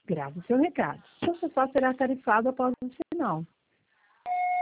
Grave o seu recado. Você só será tarifado após o sinal.